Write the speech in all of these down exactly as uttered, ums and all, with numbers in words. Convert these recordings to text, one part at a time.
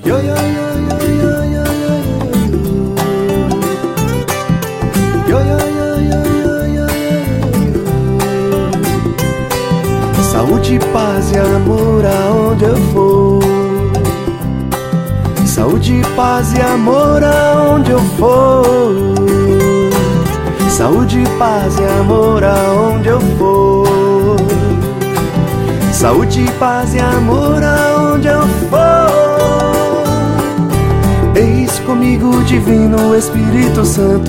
Yo, yo, yo, yo, yo, yo, yo, yo, yo, yo, yo, yo, yo. Saúde, paz e amor aonde eu for. Saúde, paz e amor aonde eu for. Saúde, paz e amor aonde eu for. Saúde, paz e amor aonde eu for. Eis comigo o divino Espírito Santo,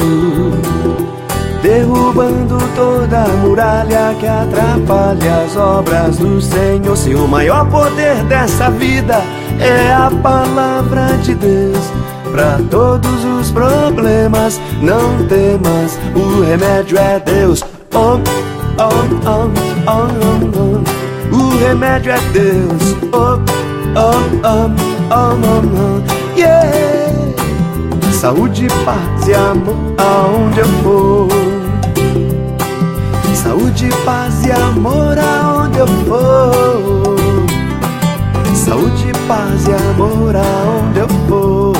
derrubando toda a muralha que atrapalha as obras do Senhor. Se o maior poder dessa vida é a palavra de Deus, pra todos os problemas não temas, o remédio é Deus. Oh, oh, oh, oh, oh, oh. O remédio é Deus. Oh, oh, oh, oh, oh, oh. Yeah. Saúde, paz e amor aonde eu for. Saúde, paz e amor aonde eu for. Saúde, paz e amor aonde eu for.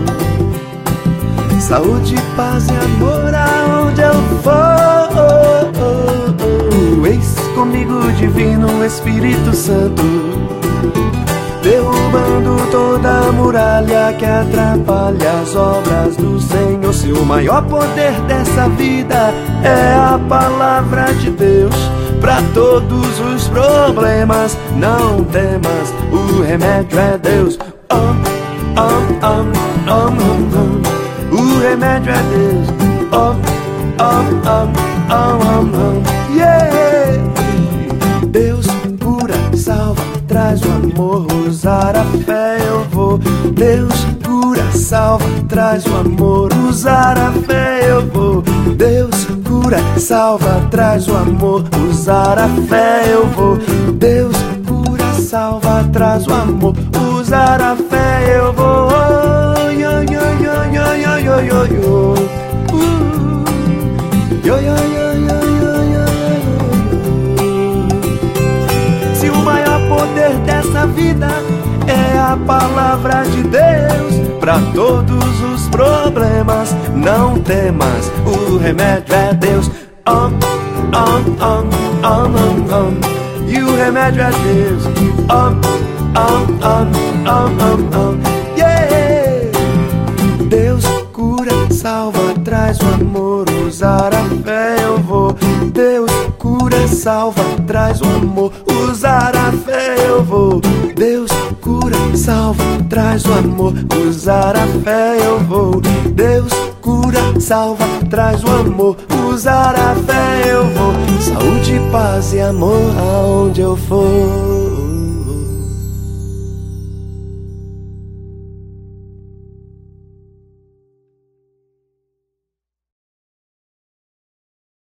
Saúde, paz e amor aonde eu for. Eis comigo o divino Espírito Santo, derrubando toda a muralha que atrapalha as obras do Senhor. Se o maior poder dessa vida é a palavra de Deus, pra todos os problemas não temas, o remédio é Deus. Oh, oh, oh, oh, oh, oh. O remédio é Deus. Oh, oh, oh, oh, oh, oh. Yeah. Deus cura, salva, traz o amor, usar a fé eu vou. Deus cura, salva, traz o amor, usar a fé eu vou. Deus cura, salva, traz o amor, usar a fé eu vou. Deus cura, salva, traz o amor, usar a fé eu vou. Yo, yo, yo, yo, yo, yo, yo, yo. Uh. Yo, yo, yo, yo, yo, yo, yo. Se o maior poder dessa vida é a palavra de Deus, pra todos os problemas não temas, o remédio é Deus. Oh, oh, oh, oh, oh, oh. E o remédio é Deus. Oh, oh, oh, oh, oh, oh. Yeah. Deus cura, salva, traz o amor, usar a fé eu vou. Deus cura, salva, traz o amor, usar a fé eu vou. Deus cura, salva, traz o amor, usar a fé eu vou. Deus cura, salva, traz o amor, usar a fé eu vou. Saúde, paz e amor aonde eu for.